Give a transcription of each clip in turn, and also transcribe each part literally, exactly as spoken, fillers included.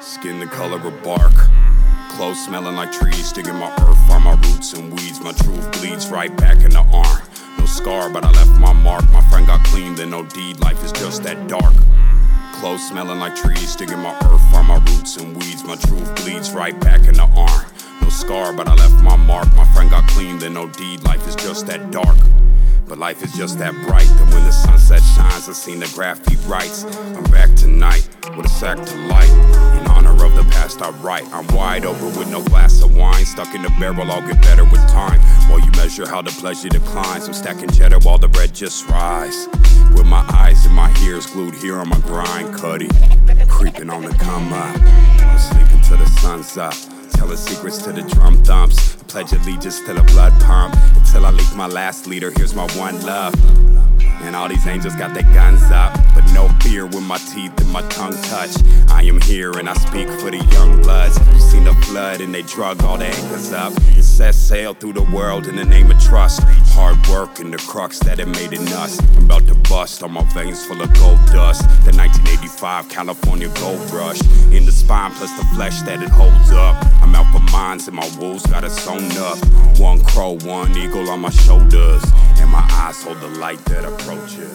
Skin the color of bark, clothes smelling like trees, digging my earth, find my roots and weeds. My truth bleeds right back in the arm. No scar, but I left my mark. My friend got clean, then no deed. Life is just that dark. Clothes smelling like trees, digging my earth, find my roots and weeds. My truth bleeds right back in the arm. No scar, but I left my mark. My friend got clean, then no deed. Life is just that dark. But life is just that bright, that when the sunset shines, I seen the graffiti writes. I'm back tonight with a sack to light. In honor of the past I write. I'm wide open with no glass of wine. Stuck in the barrel, I'll get better with time. While you measure how the pleasure declines, I'm stacking cheddar while the bread just rise. With my eyes and my ears glued here on my grind, Cuddy creeping on the come up. I'm sleeping till the sun's up. Telling secrets to the drum thumps. I pledge allegiance to the blood pump. Until I leak my last leader, here's my one love. And all these angels got their guns up, but no fear when my teeth and my tongue touch. I am here and I speak for the young bloods. You seen the flood and they drug all the anchors up. It set sail through the world in the name of trust. Hard work and the crux that it made in us. I'm about to bust on my veins full of gold dust. The nineteen eighty-five California gold rush. In the spine plus the flesh that it holds up. I'm out for mines and my wolves got it sewn up. One crow, one eagle on my shoulders. And my eyes hold the light that approaches.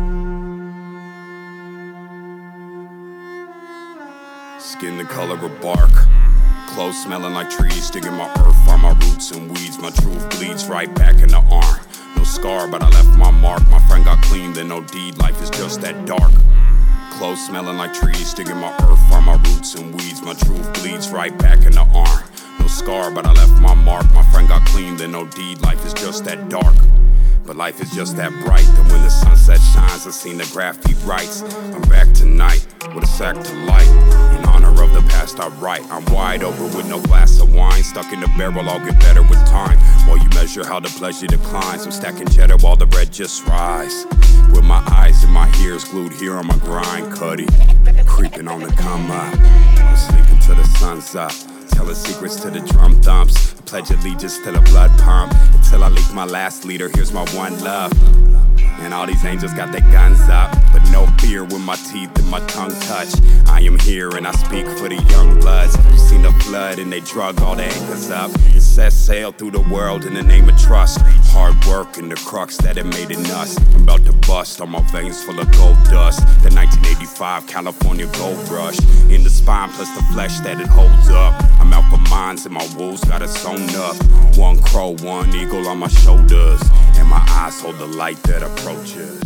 Skin the color of bark, clothes smelling like trees, digging my earth, find my roots and weeds. My truth bleeds right back in the arm. No scar, but I left my mark. My friend got clean, then no deed. Life is just that dark. Clothes smelling like trees, digging my earth, find my roots and weeds. My truth bleeds right back in the arm. No scar, but I left my mark. My friend got clean, then no deed. Life is just that dark. But life is just that bright, that when the sunset shines, I seen the graffiti writes. I'm back tonight with a sack to light. In honor of the past I write. I'm wide open with no glass of wine. Stuck in the barrel, I'll get better with time. While you measure how the pleasure declines, I'm stacking cheddar while the bread just rise. With my eyes and my ears glued here on my grind, Cuddy creeping on the come up. I'm sleeping till the sun's up. Telling secrets to the drum thumps. I pledge allegiance to the blood pump. Until I leak my last leader, here's my one love. And all these angels got their guns up, but no fear when my teeth and my tongue touch. I am here and I speak for the young bloods. You seen the flood and they drug all the anchors up. It set sail through the world in the name of trust. Hard work and the crux that it made in us. I'm about to bust on my veins full of gold dust. The nineteen eighty-five California gold rush. In the spine plus the flesh that it holds up. I'm out for mines and my wolves got it sewn up. One crow, one eagle on my shoulders. And my eyes hold the light that approaches.